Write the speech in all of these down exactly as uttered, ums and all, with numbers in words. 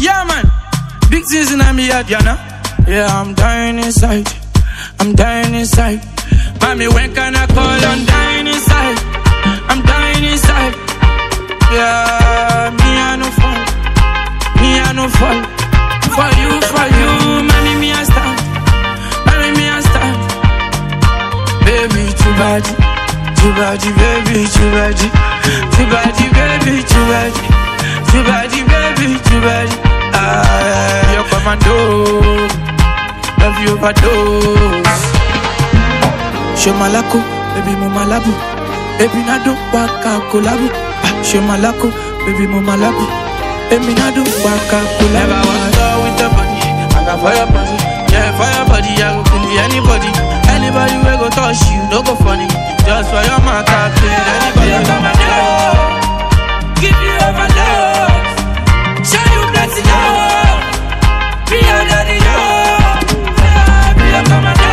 Yeah, man. Big things in my head, you know. Yeah, I'm dying inside. I'm dying inside. Mommy, when can I call? I'm dying inside. I'm dying inside. Yeah, me I no fall. Me I no fall. For you, for you, mommy, me I stand. Mommy, me I stand. Baby, too bad. Too bad, baby, too bad. Too bad, baby, too bad. Too bad, baby, too bad. Ah, you're commando. Love you overdose. Show malako, baby mo malabu. Baby nado waka kolabu. Show malako, baby mo malabu. Baby nado waka kolabu. Never was done with the body. I got fire body. Yeah, fire body. I go kill anybody. Anybody we go touch you, no go funny. Just for your mouth, I kill anybody. Come and do. Give you overdose. Show you blessing love. Be under the yoke. Be a commando.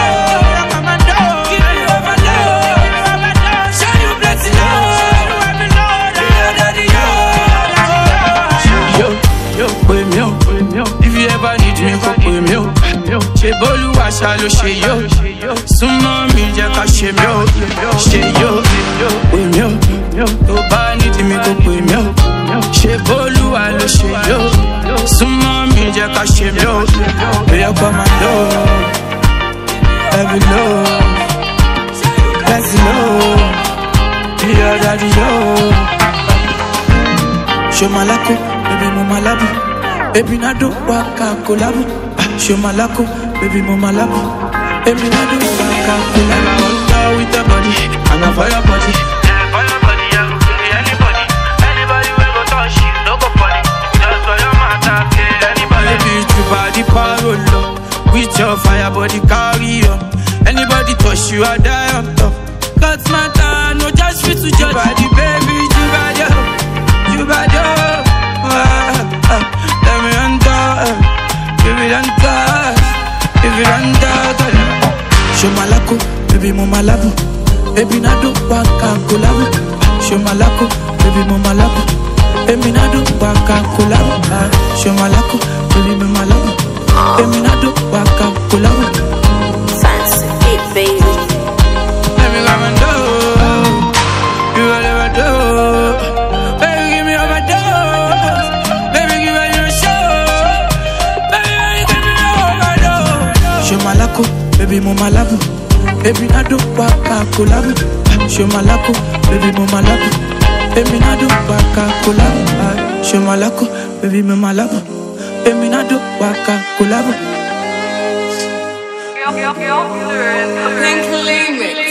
If you ever need me, go pay me up. She bolu washa lo she yo. Sumo mi je ka she me yo. She yo, pay me up. To ba need me, go pay me up. She bolu wa lo she yo. Sumo mi je ka she me yo. Be a commando. Every love, that's love. Be a daddy yo. Show malako, baby mo malabu. Baby nado waka kolabu. Show malako, baby mo malabu. Baby nado waka kolabu. I want to with the body, and I fire body. Yeah, fire body, I go kill anybody. Anybody will go touch you, no go funny. Just for your matter, kill anybody. Baby, you body parolo. With your fire body carry on. Anybody touch you, I die on top. God's matter, no just fit to judge. Body, baby, you body, you body. Ah, ah. Let me enter, give it enter, give it enter. Show malako, baby mo malabu. Baby nado waka kolabu. Show malako, baby mo malabu. Baby nado waka kolabu. Show malako, baby mo malabu. Baby nado waka kolabu. Fancy it, baby. Let me come and do, you will never do. Baby, give me overdose. Baby, give me your show. Baby, give me overdose. Show malako, baby mo malabu. Baby nado waka kolabu. Show malako, baby mo malabu. Baby nado waka kolabu. Show malako, baby mo malabu. Baby nado waka kolabu. Pink Limit.